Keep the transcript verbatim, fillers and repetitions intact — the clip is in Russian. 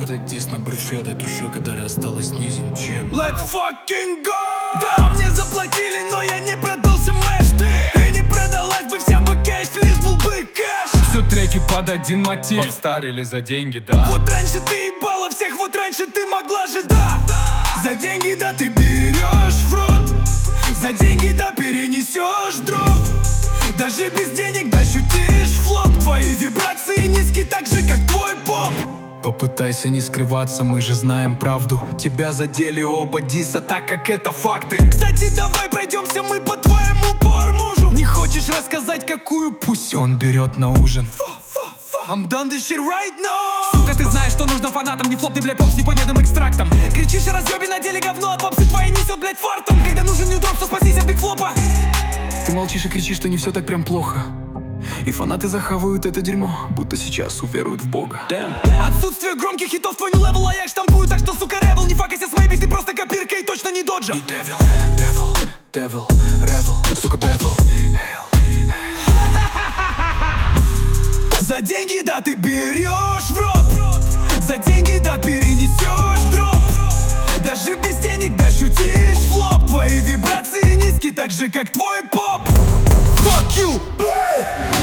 гордый дис на брюше этой души, которая осталась низен, чем Let's fucking go! Да, мне заплатили, но я не продался мэш. И не продалась бы вся бы кэш, лишь был бы кэш. Все треки под один мотив, старили за деньги, да. Вот раньше ты ебала всех, вот раньше ты могла же, да. За деньги, да, ты берешь в рот. За деньги, да, перенесешь дров. Даже без денег, да, ощутишь флоп. Твои вибрации низкие, так же, как твой поп. Попытайся не скрываться, мы же знаем правду. Тебя задели оба диса, так как это факты. Кстати, давай пройдемся мы по твоему пормужу. Не хочешь рассказать, какую? Пусть он берет на ужин. I'm done this shit right now. Сука, ты знаешь, что нужно фанатам. Не флоп, ты, бля, поп с непонятным экстрактом. Кричишь о разъебе, на деле говно, а попсы твои несет, блядь, фартом. Когда нужен ньюдроп, то спасись от бигфлопа. Ты молчишь и кричишь, что не все так прям плохо. И фанаты захавают это дерьмо, будто сейчас уверуют в Бога. Damn. Отсутствие громких хитов, твой new level, а я их штампую. Так что, сука, ревел, не факайся с мейби. Ты просто копирка и точно не доджа. И девил, девил, девил, ревел, сука, девил. За деньги, да, ты берешь в рот. За деньги, да, перенесешь дроп. Даже без денег, да, шутишь флоп. Твои вибрации низкие, так же, как твой поп. Fuck you!